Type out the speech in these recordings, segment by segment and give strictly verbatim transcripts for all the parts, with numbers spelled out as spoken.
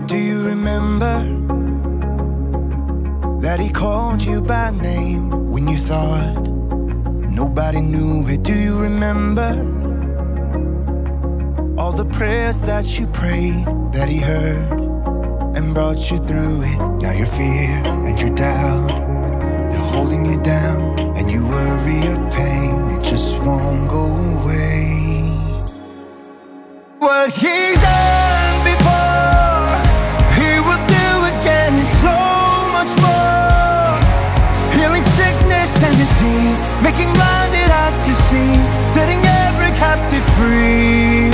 Do you remember that he called you by name when you thought nobody knew it? Do you remember all the prayers that you prayed, that he heard and brought you through it? Now your fear and your doubt, they're holding you down, and you worry your pain, it just won't go away. What he's done before, he will do again, and so much more. Healing sickness and disease, making blinded eyes to see, setting every captive free.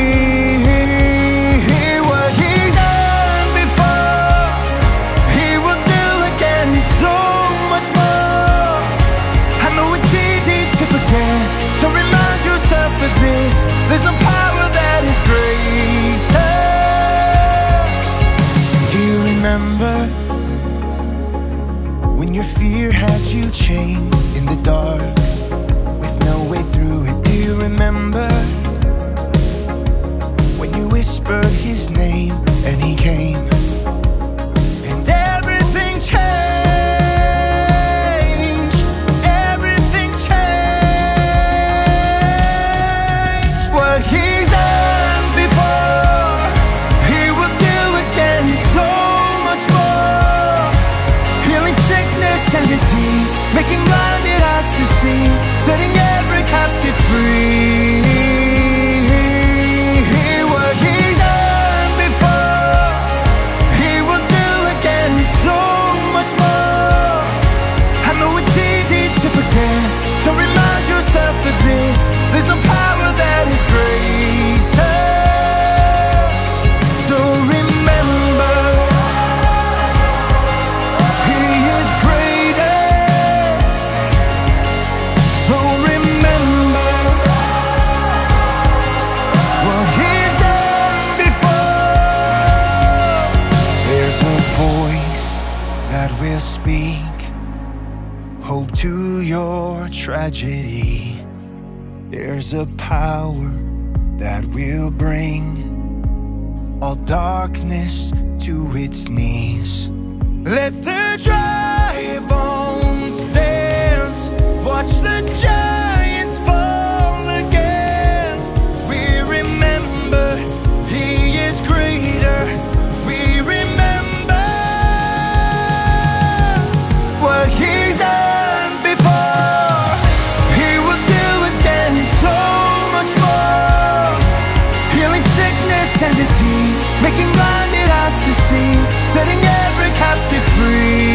What he's done before, he will do again, and so much more. I know it's easy to forget, so remind yourself of this: there's no power that is greater. Do you remember when your fear had you chained in the dark with no way through it? Do you remember when you whispered his name and he came and everything changed? Everything changed. What he's done before, he will do again, and so much more. Healing sickness and disease, making blinded eyes to see, setting every captive free. What he's done before, he will do again, and so much more. I know it's easy to forget, so remind yourself of this: there's no power that is greater. So remember, he is greater. So remember what he's done before. There's a voice that will speak hope to your tragedy. There's a power that will bring all darkness to its knees. Let the dry bones dance, watch the giants fall again. We remember he is greater. We remember what he's done before, he will do again, and so much more. Healing sickness and disease, making blinded eyes to see, setting every captive free.